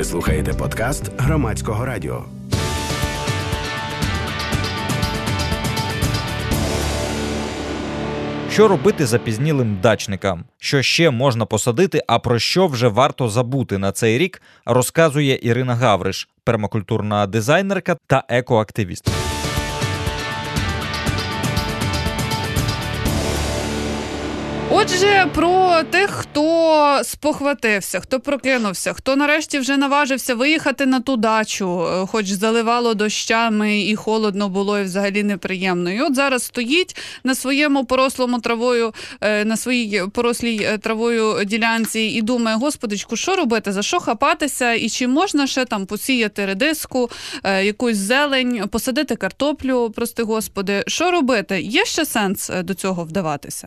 Ви слухаєте подкаст Громадського радіо. Що робити запізнілим дачникам? Що ще можна посадити, а про що вже варто забути на цей рік, розказує Ірина Гавриш, пермакультурна дизайнерка та екоактивіст. Отже, про тих, хто спохватився, хто прокинувся, хто нарешті вже наважився виїхати на ту дачу, хоч заливало дощами і холодно було, і взагалі неприємно. І от зараз стоїть на своєму порослому травою, на своїй порослій травою ділянці і думає: Господичку, що робити, за що хапатися, і чи можна ще там посіяти редиску, якусь зелень, посадити картоплю, прости Господи. Що робити? Є ще сенс до цього вдаватися?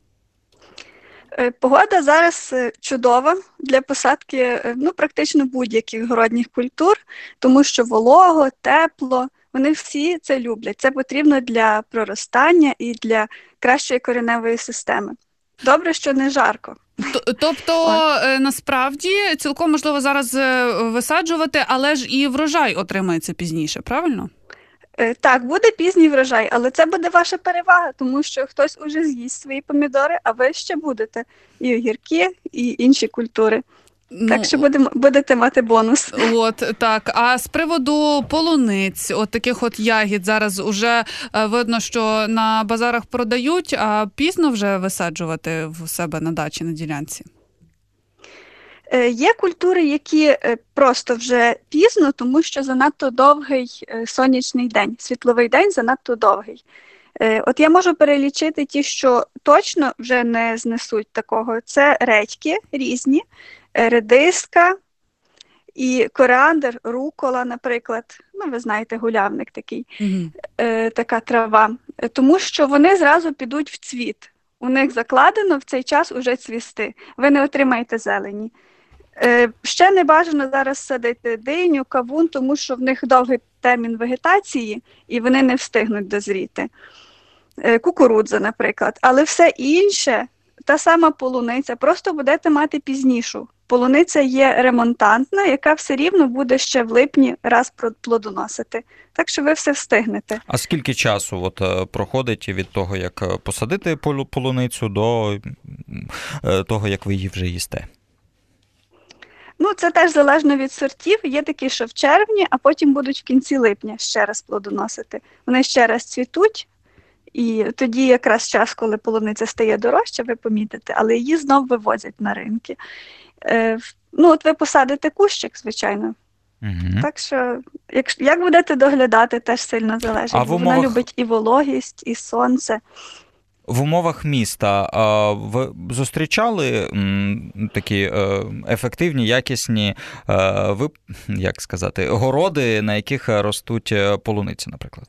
Погода зараз чудова для посадки практично будь-яких городніх культур, тому що волого, тепло, вони всі це люблять. Це потрібно для проростання і для кращої кореневої системи. Добре, що не жарко. Тобто, насправді, цілком можливо зараз висаджувати, але ж і врожай отримається пізніше, правильно? Так, буде пізній врожай, але це буде ваша перевага, тому що хтось уже з'їсть свої помідори, а ви ще будете і огірки, і інші культури. Так що будете мати бонус. От, так. А з приводу полуниць, от таких от ягід, зараз уже видно, що на базарах продають, а пізно вже висаджувати в себе на дачі, на ділянці? Є культури, які просто вже пізно, тому що занадто довгий сонячний день, світловий день занадто довгий. От я можу перелічити ті, що точно вже не знесуть такого. Це редьки різні, редиска і коріандр, рукола, наприклад. Ви знаєте, гулявник такий, така трава. Тому що вони зразу підуть в цвіт. У них закладено в цей час уже цвісти. Ви не отримаєте зелені. Ще не бажано зараз садити диню, кавун, тому що в них довгий термін вегетації і вони не встигнуть дозріти. Кукурудза, наприклад. Але все інше, та сама полуниця, просто будете мати пізнішу. Полуниця є ремонтантна, яка все рівно буде ще в липні раз плодоносити. Так що ви все встигнете. А скільки часу проходить від того, як посадити полуницю, до того, як ви її вже їсте? Це теж залежно від сортів. Є такі, що в червні, а потім будуть в кінці липня ще раз плодоносити. Вони ще раз цвітуть, і тоді якраз час, коли полуниця стає дорожча, ви помітите, але її знов вивозять на ринки. От ви посадите кущик, звичайно. Угу. Так що, як будете доглядати, теж сильно залежить. Вона любить і вологість, і сонце. В умовах міста ви зустрічали такі ефективні, якісні, городи, на яких ростуть полуниці, наприклад?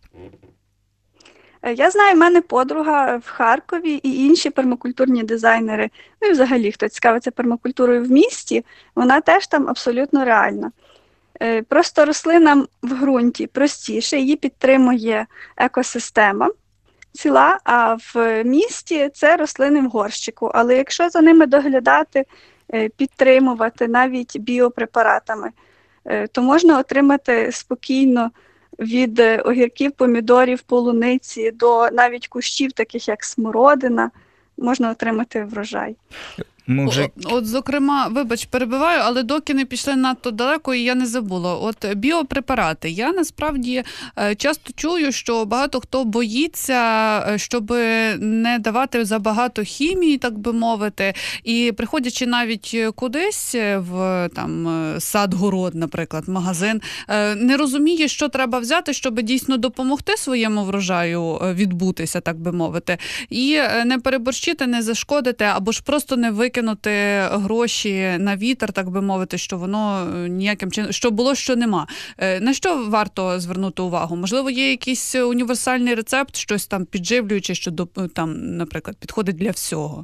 Я знаю, в мене подруга в Харкові і інші пермакультурні дизайнери, і взагалі, хто цікавиться пермакультурою в місті, вона теж там абсолютно реальна. Просто рослинам в ґрунті простіше, її підтримує екосистема ціла, а в місті це рослини в горщику. Але якщо за ними доглядати, підтримувати навіть біопрепаратами, то можна отримати спокійно від огірків, помідорів, полуниці до навіть кущів, таких як смородина, можна отримати врожай. От, зокрема, вибач, перебиваю, але доки не пішли надто далеко, і я не забула. От біопрепарати. Я насправді часто чую, що багато хто боїться, щоб не давати забагато хімії, так би мовити, і приходячи навіть кудись в сад-город, наприклад, магазин, не розуміє, що треба взяти, щоб дійсно допомогти своєму врожаю відбутися, так би мовити, і не переборщити, не зашкодити, або ж просто не викинути гроші на вітер, так би мовити, що воно ніяким чином, що було, що нема. На що варто звернути увагу? Можливо, є якийсь універсальний рецепт, щось там підживлююче, що наприклад, підходить для всього?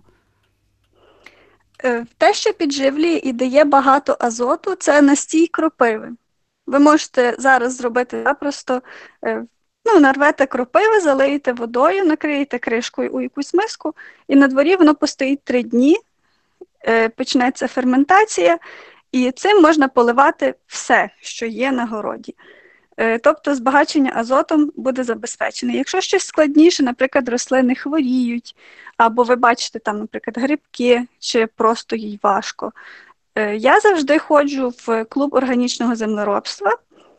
Те, що підживлює і дає багато азоту, це настій кропиви. Ви можете зараз зробити запросто, нарвете кропиви, залиєте водою, накриєте кришкою у якусь миску, і на дворі воно постоїть 3 дні, почнеться ферментація, І цим можна поливати все, що є на городі. Тобто збагачення азотом буде забезпечене. Якщо щось складніше, наприклад, рослини хворіють, або ви бачите там, наприклад, грибки, чи просто їй важко, я завжди ходжу в клуб органічного землеробства.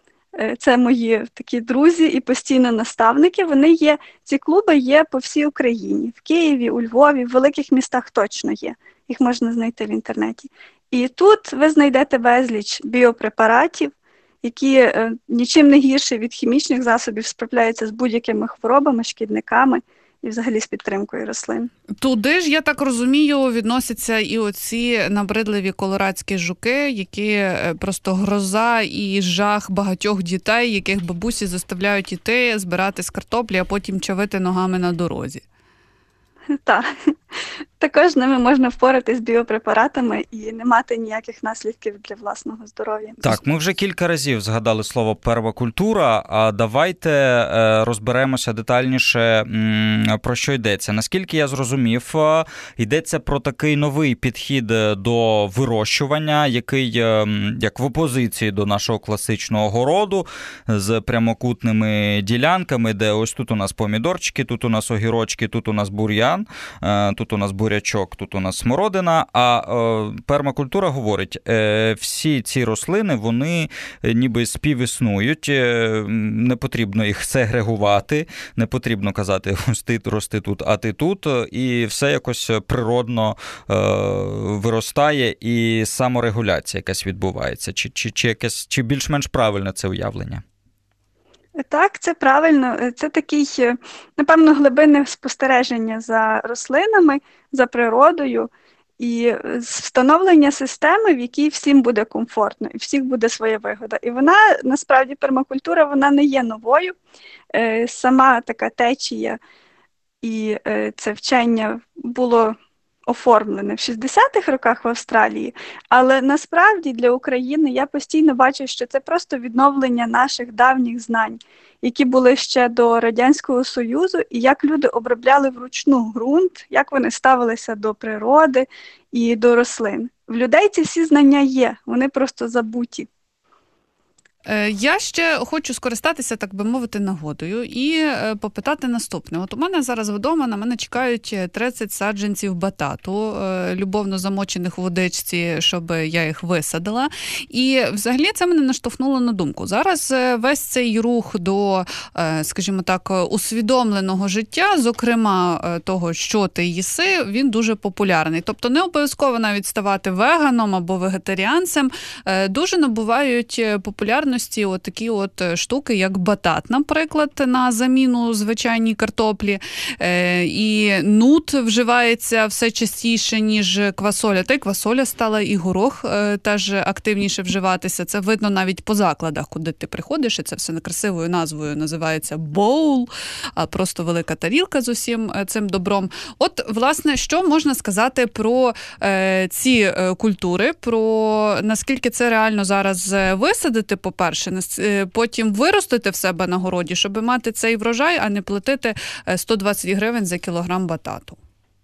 Це мої такі друзі і постійно наставники. Ці клуби є по всій Україні. В Києві, у Львові, в великих містах точно є. Їх можна знайти в інтернеті. І тут ви знайдете безліч біопрепаратів, які нічим не гірше від хімічних засобів справляються з будь-якими хворобами, шкідниками і взагалі з підтримкою рослин. Туди ж, я так розумію, відносяться і оці набридливі колорадські жуки, які просто гроза і жах багатьох дітей, яких бабусі заставляють іти, збирати з картоплі, а потім чавити ногами на дорозі. Так. Також з ними можна впоратись з біопрепаратами і не мати ніяких наслідків для власного здоров'я. Так, ми вже кілька разів згадали слово первокультура, а давайте розберемося детальніше, про що йдеться. Наскільки я зрозумів, йдеться про такий новий підхід до вирощування, який як в опозиції до нашого класичного городу з прямокутними ділянками, де ось тут у нас помідорчики, тут у нас огірочки, тут у нас бур'ян, тут у нас бурячок, тут у нас смородина, а пермакультура говорить, всі ці рослини, вони ніби співіснують, не потрібно їх сегрегувати, не потрібно казати, ось ти рости тут, а ти тут, і все якось природно виростає, і саморегуляція якась відбувається. Чи більш-менш правильне це уявлення? Так, це правильно. Це такий, напевно, глибинне спостереження за рослинами, за природою і встановлення системи, в якій всім буде комфортно і всіх буде своя вигода. І вона, насправді, пермакультура, вона не є новою. Сама така течія і це вчення було оформлене в 60-х роках в Австралії, але насправді для України я постійно бачу, що це просто відновлення наших давніх знань, які були ще до Радянського Союзу, і як люди обробляли вручну ґрунт, як вони ставилися до природи і до рослин. В людей ці всі знання є, вони просто забуті. Я ще хочу скористатися, так би мовити, нагодою і попитати наступне. От у мене зараз вдома, на мене чекають 30 саджанців батату, любовно замочених в водичці, щоб я їх висадила. І взагалі це мене наштовхнуло на думку. Зараз весь цей рух до, скажімо так, усвідомленого життя, зокрема того, що ти їси, він дуже популярний. Тобто не обов'язково навіть ставати веганом або вегетаріанцем, дуже набувають популярності от такі от штуки, як батат, наприклад, на заміну звичайній картоплі. І нут вживається все частіше, ніж квасоля. Та й квасоля стала, і горох теж активніше вживатися. Це видно навіть по закладах, куди ти приходиш, і це все красивою назвою називається боул, а просто велика тарілка з усім цим добром. От, власне, що можна сказати про ці культури, про наскільки це реально зараз висадити, по-перше, потім виростити в себе на городі, щоб мати цей врожай, а не платити 120 гривень за кілограм батату?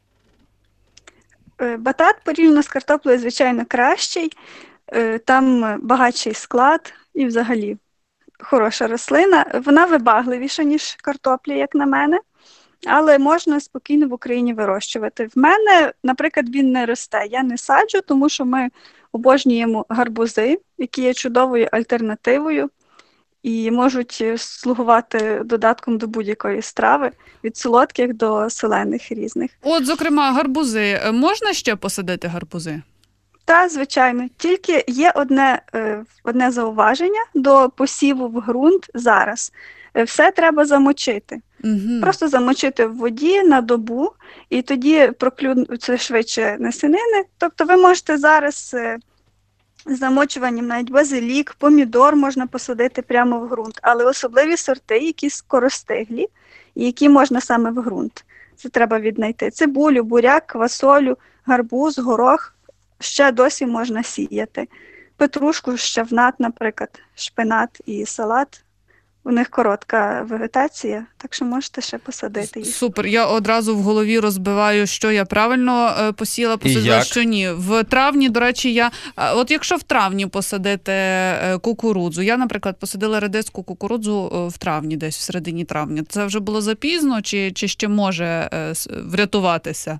Батат порівняно з картоплею, звичайно, кращий. Там багатший склад і взагалі хороша рослина. Вона вибагливіша, ніж картопля, як на мене. Але можна спокійно в Україні вирощувати. В мене, наприклад, він не росте. Я не саджу, тому що ми обожнюємо гарбузи, які є чудовою альтернативою і можуть слугувати додатком до будь-якої страви, від солодких до солених різних. От, зокрема, гарбузи. Можна ще посадити гарбузи? Так, звичайно. Тільки є одне зауваження до посіву в ґрунт зараз. Все треба замочити. Угу. Просто замочити в воді на добу, і тоді проклюнуться швидше насінини. Тобто ви можете зараз з замочуванням навіть базилік, помідор можна посадити прямо в ґрунт, але особливі сорти, які скоростиглі, і які можна саме в ґрунт. Це треба віднайти. Цибулю, буряк, квасолю, гарбуз, горох ще досі можна сіяти. Петрушку, щавнат, наприклад, шпинат і салат У них коротка вегетація, так що можете ще посадити їх. Супер, я одразу в голові розбиваю, що я правильно посадила, що ні. В травні, до речі, от якщо в травні посадити кукурудзу, я, наприклад, посадила редиску кукурудзу в травні, десь в середині травня, це вже було запізно чи ще може врятуватися?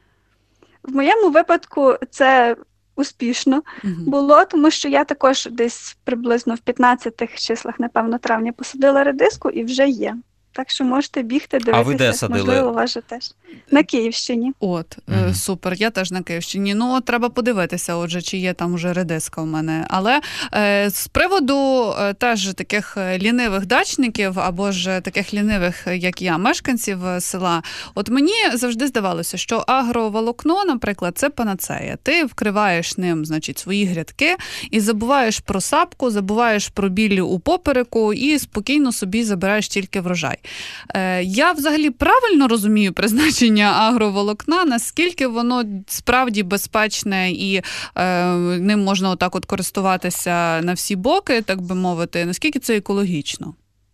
В моєму випадку це успішно було, тому що я також десь приблизно в 15 числах, напевно, травня посадила редиску і вже є. Так що можете бігти, дивитися. А ви де садили? Можливо, у вас же теж. На Київщині. Супер, я теж на Київщині. Ну, треба подивитися, отже, чи є там вже редиска у мене. Але з приводу теж таких лінивих дачників, або ж таких лінивих, як я, мешканців села, от мені завжди здавалося, що агроволокно, наприклад, це панацея. Ти вкриваєш ним, значить, свої грядки і забуваєш про сапку, забуваєш про білі у попереку і спокійно собі забираєш тільки врожай. Я взагалі правильно розумію призначення агроволокна, наскільки воно справді безпечне і ним можна отак от користуватися на всі боки, так би мовити, наскільки це екологічно?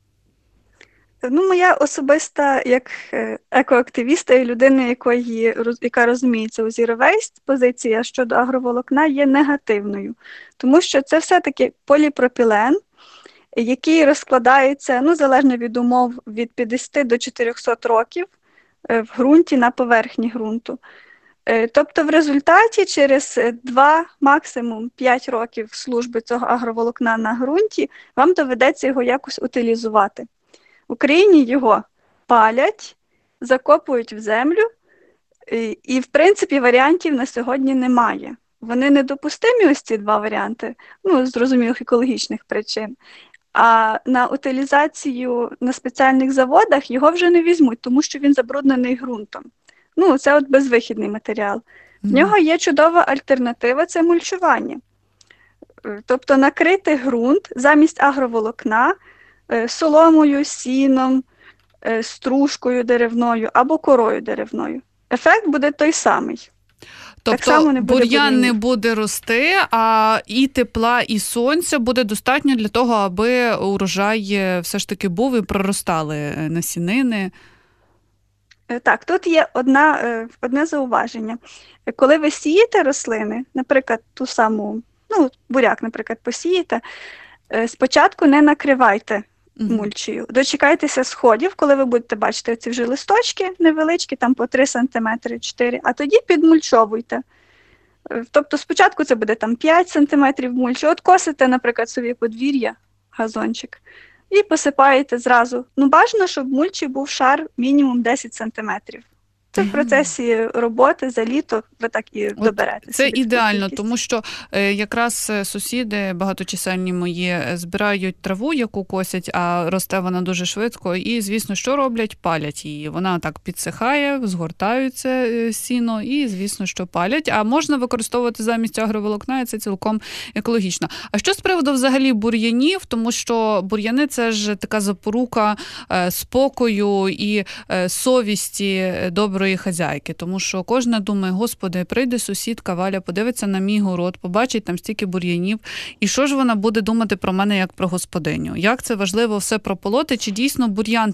Ну, моя особиста, як екоактивіста і людини, яка розуміється у Zero Waste, позиція щодо агроволокна є негативною, тому що це все-таки поліпропілен, який розкладається, ну, залежно від умов, від 50 до 400 років в ґрунті на поверхні ґрунту. Тобто в результаті через 2, максимум 5 років служби цього агроволокна на ґрунті вам доведеться його якось утилізувати. В Україні його палять, закопують в землю, і в принципі варіантів на сьогодні немає. Вони недопустимі, ось ці два варіанти, ну, з зрозумілих екологічних причин. А на утилізацію на спеціальних заводах його вже не візьмуть, тому що він забруднений ґрунтом. Ну, це от безвихідний матеріал. В нього є чудова альтернатива – це мульчування. Тобто накрити ґрунт замість агроволокна соломою, сіном, стружкою деревною або корою деревною. Ефект буде той самий. Тобто бур'ян не буде рости, а і тепла, і сонця буде достатньо для того, аби урожай все ж таки був і проростали насінини. Так, тут є одне зауваження. Коли ви сієте рослини, наприклад, ту саму, ну, буряк, наприклад, посієте, спочатку не накривайте мульчею. Дочекайтеся сходів, коли ви будете бачити ці вже листочки невеличкі, там по 3 см, 4, а тоді підмульчовуйте. Тобто спочатку це буде там 5 см мульчі. От косите, наприклад, собі подвір'я, газончик, і посипаєте зразу. Ну, бажано, щоб в мульчі був шар мінімум 10 см. Це в процесі роботи за літо ви так і доберете. Це ідеально, тому що якраз сусіди багаточисельні мої збирають траву, яку косять, а росте вона дуже швидко. І, звісно, що роблять? Палять її. Вона так підсихає, згортаються сіно і, звісно, що палять. А можна використовувати замість агроволокна, і це цілком екологічно. А що з приводу взагалі бур'янів? Тому що бур'яни – це ж така запорука спокою і совісті доброї хазяйки, тому що кожна думає, господи, прийде сусідка Валя, подивиться на мій город, побачить там стільки бур'янів, і що ж вона буде думати про мене як про господиню? Як це важливо все прополоти? Чи дійсно бур'ян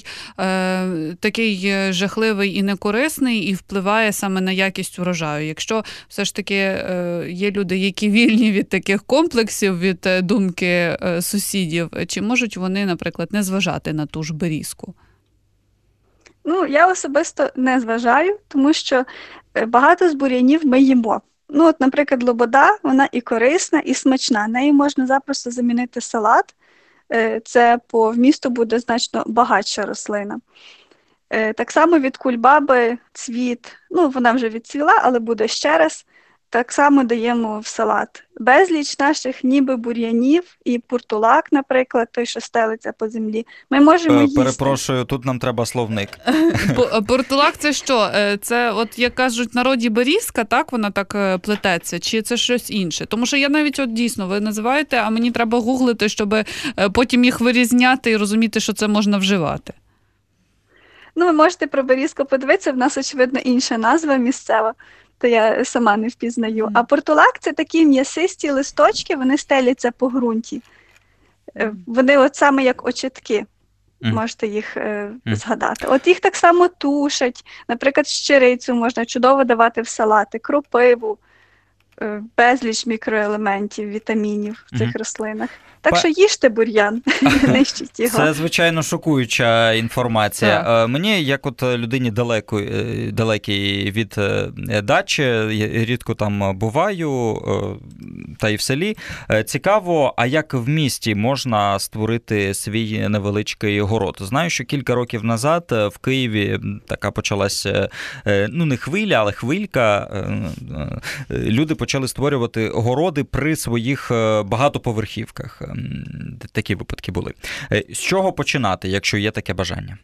такий жахливий і некорисний і впливає саме на якість урожаю? Якщо все ж таки є люди, які вільні від таких комплексів, від думки сусідів, чи можуть вони, наприклад, не зважати на ту ж берізку? Ну, я особисто не зважаю, тому що багато з бур'янів ми їмо. Ну, от, наприклад, лобода, вона і корисна, і смачна. Нею можна запросто замінити салат. Це по вмісту буде значно багатша рослина. Так само від кульбаби цвіт, ну, вона вже відцвіла, але буде ще раз. Так само даємо в салат. Безліч наших ніби бур'янів і пуртулак, наприклад, той, що стелиться по землі, ми можемо їсти. Перепрошую, тут нам треба словник. Пуртулак – це що? Це, от, як кажуть, в народі берізка, так, вона так плететься? Чи це щось інше? Тому що я навіть, от дійсно, ви називаєте, а мені треба гуглити, щоб потім їх вирізняти і розуміти, що це можна вживати. Ну, ви можете про берізку подивитися, в нас, очевидно, інша назва місцева. То я сама не впізнаю. А портулак – це такі м'ясисті листочки, вони стеляться по ґрунті. Вони от саме як очітки. Можете їх згадати. От їх так само тушать. Наприклад, щирицю можна чудово давати в салати, кропиву, безліч мікроелементів, вітамінів в цих рослинах. Так що їжте бур'ян, нищіть його. Це, звичайно, шокуюча інформація. Так. Мені, як от людині далекій від дачі, рідко там буваю, та й в селі, цікаво, а як в місті можна створити свій невеличкий город? Знаю, що кілька років назад в Києві така почалась, ну не хвиля, але хвилька. Люди почали створювати городи при своїх багатоповерхівках. Такі випадки були. З чого починати, якщо є таке бажання?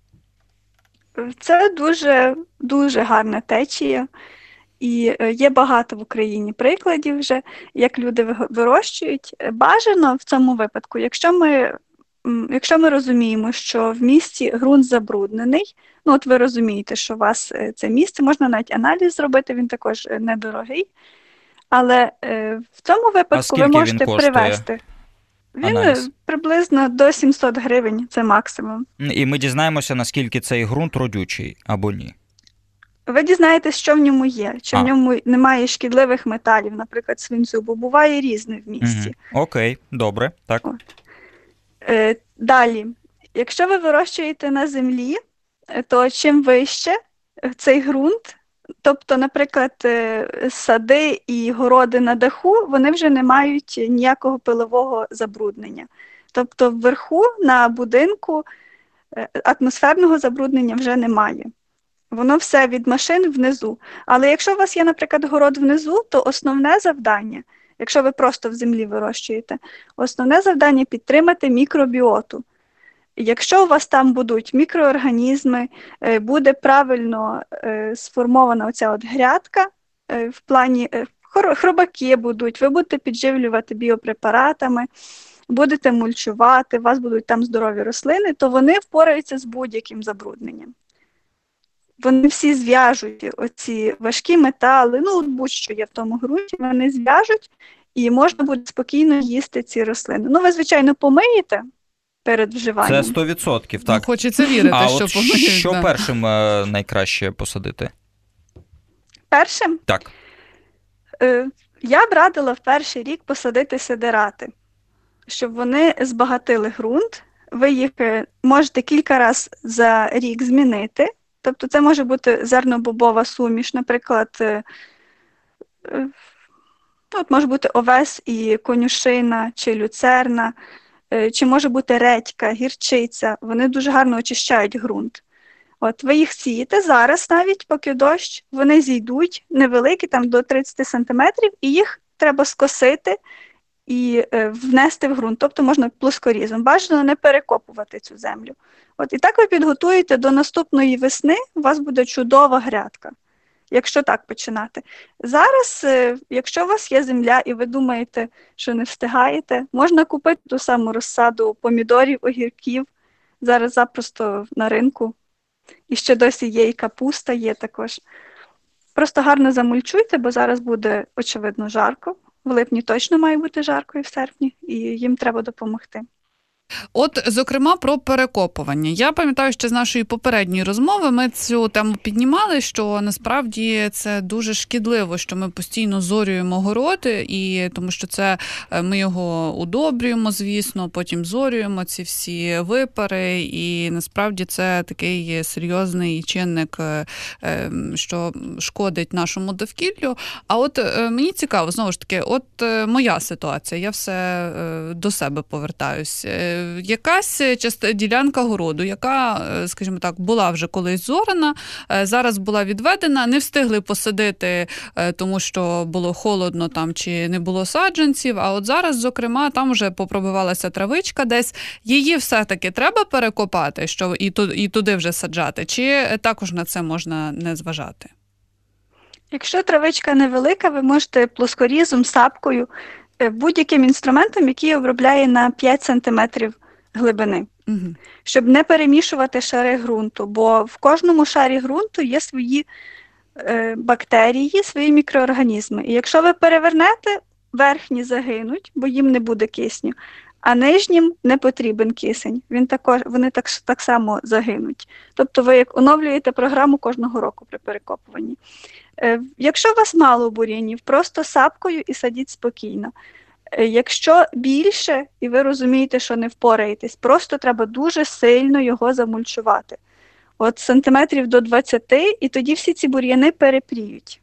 Це дуже, дуже гарна течія. І є багато в Україні прикладів вже, як люди вирощують. Бажано в цьому випадку, якщо ми розуміємо, що в місті ґрунт забруднений, ну от ви розумієте, що у вас це місце, можна навіть аналіз зробити, він також недорогий. Але в цьому випадку ви можете привезти. Він приблизно до 700 гривень, це максимум. І ми дізнаємося, наскільки цей ґрунт родючий або ні. Ви дізнаєтесь, що в ньому є, чи в ньому немає шкідливих металів, наприклад, свинцю, бо буває різне в місті. Окей, добре, так. Далі, якщо ви вирощуєте на землі, то чим вище цей ґрунт, тобто, наприклад, сади і городи на даху, вони вже не мають ніякого пилового забруднення. Тобто вверху на будинку атмосферного забруднення вже немає. Воно все від машин внизу. Але якщо у вас є, наприклад, город внизу, то основне завдання, якщо ви просто в землі вирощуєте, основне завдання – підтримати мікробіоту. Якщо у вас там будуть мікроорганізми, буде правильно сформована оця от грядка, в плані хробаки будуть, ви будете підживлювати біопрепаратами, будете мульчувати, у вас будуть там здорові рослини, то вони впораються з будь-яким забрудненням. Вони всі зв'яжуть оці важкі метали, ну будь-що є в тому ґрунті, вони зв'яжуть і можна буде спокійно їсти ці рослини. Ну ви, звичайно, помиєте перед вживанням. Це 100%, так. Ну, хочеться вірити, що от помиють. Що першим найкраще посадити? Першим? Так. Я б радила в перший рік посадити сидирати, щоб вони збагатили ґрунт. Ви їх можете кілька разів за рік змінити. Тобто це може бути зернобобова суміш, наприклад, от може бути овес і конюшина, чи люцерна, чи може бути редька, гірчиця. Вони дуже гарно очищають ґрунт. От ви їх сієте зараз навіть, поки дощ, вони зійдуть невеликі, там до 30 см, і їх треба скосити і внести в ґрунт, тобто можна плоскорізом. Бажано не перекопувати цю землю. От і так ви підготуєте до наступної весни, у вас буде чудова грядка, якщо так починати. Зараз, якщо у вас є земля і ви думаєте, що не встигаєте, можна купити ту саму розсаду помідорів, огірків, зараз запросто на ринку. І ще досі є і капуста є також. Просто гарно замульчуйте, бо зараз буде, очевидно, жарко. В липні точно має бути жарко і в серпні, і їм треба допомогти. От, зокрема, про перекопування. Я пам'ятаю, що з нашої попередньої розмови ми цю тему піднімали, що насправді це дуже шкідливо, що ми постійно зорюємо городи, і тому що це ми його удобрюємо, звісно, потім зорюємо ці всі випари, і насправді це такий серйозний чинник, що шкодить нашому довкіллю. А от мені цікаво, знову ж таки, от моя ситуація, я все до себе повертаюсь. Якась ділянка городу, яка, скажімо так, була вже колись зорана, зараз була відведена, не встигли посадити, тому що було холодно там чи не було саджанців, а от зараз, зокрема, там вже попробивалася травичка десь. Її все-таки треба перекопати, що і туди вже саджати, чи також на це можна не зважати? Якщо травичка невелика, ви можете плоскорізом, сапкою, будь-яким інструментом, який обробляє на 5 см глибини, щоб не перемішувати шари ґрунту, бо в кожному шарі ґрунту є свої бактерії, свої мікроорганізми. І якщо ви перевернете, верхні загинуть, бо їм не буде кисню, а нижнім не потрібен кисень. Вони так само загинуть. Тобто ви як оновлюєте програму кожного року при перекопуванні. Якщо у вас мало бур'янів, просто сапкою і садіть спокійно. Якщо більше, і ви розумієте, що не впораєтесь, просто треба дуже сильно його замульчувати. От сантиметрів до 20, і тоді всі ці бур'яни перепріють.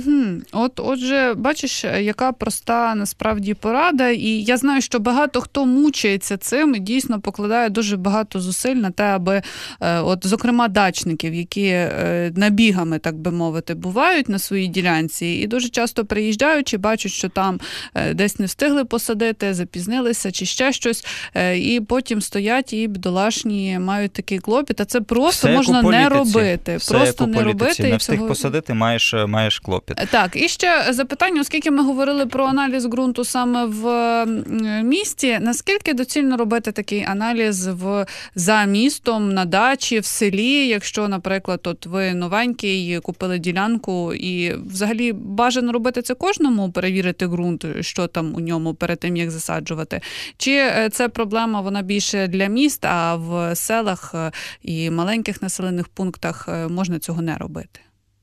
Отже, бачиш, яка проста насправді порада, і я знаю, що багато хто мучається цим і дійсно покладає дуже багато зусиль на те, аби, зокрема, дачників, які набігами, так би мовити, бувають на своїй ділянці, і дуже часто приїжджаючи, бачать, що там десь не встигли посадити, запізнилися чи ще щось, і потім стоять і бідолашні мають такий клопіт, а це просто можна не робити. Просто не робити. Не встиг посадити, маєш клопіт. Так, і ще запитання, оскільки ми говорили про аналіз ґрунту саме в місті, наскільки доцільно робити такий аналіз за містом, на дачі, в селі, якщо, наприклад, от ви новенький, купили ділянку, і взагалі бажано робити це кожному, перевірити ґрунт, що там у ньому перед тим, як засаджувати? Чи це проблема, вона більше для міст, а в селах і маленьких населених пунктах можна цього не робити?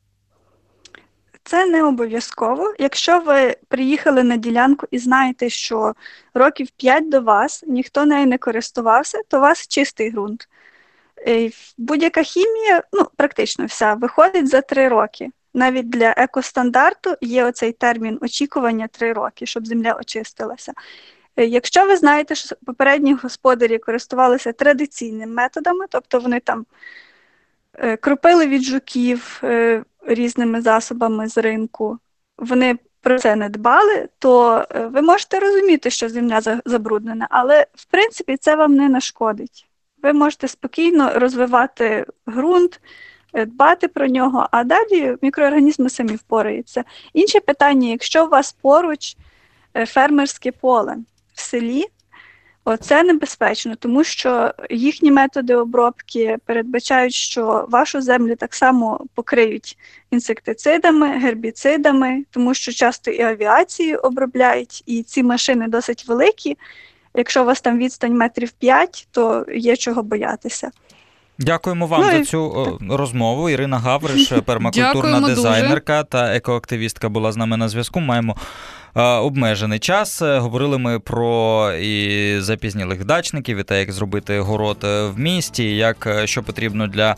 Це не обов'язково. Якщо ви приїхали на ділянку і знаєте, що років 5 до вас ніхто нею не користувався, то у вас чистий ґрунт. Будь-яка хімія, практично вся, виходить за 3 роки. Навіть для екостандарту є оцей термін очікування 3 роки, щоб земля очистилася. Якщо ви знаєте, що попередні господарі користувалися традиційними методами, тобто вони там кропили від жуків різними засобами з ринку, вони про це не дбали, то ви можете розуміти, що земля забруднена, але в принципі це вам не нашкодить. Ви можете спокійно розвивати ґрунт, дбати про нього, а далі мікроорганізми самі впораються. Інше питання, якщо у вас поруч фермерське поле в селі, це небезпечно, тому що їхні методи обробки передбачають, що вашу землю так само покриють інсектицидами, гербіцидами, тому що часто і авіацію обробляють, і ці машини досить великі. Якщо у вас там відстань метрів 5, то є чого боятися. Дякуємо вам за цю розмову. Ірина Гавриш, пермакультурна дизайнерка та екоактивістка, була з нами на зв'язку. Маємо обмежений час. Говорили ми про і запізнілих дачників, і те, як зробити город в місті, що потрібно для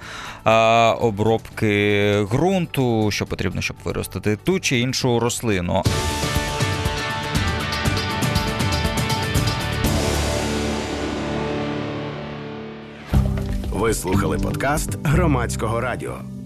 обробки ґрунту, що потрібно, щоб виростити ту чи іншу рослину. Ви слухали подкаст Громадського радіо.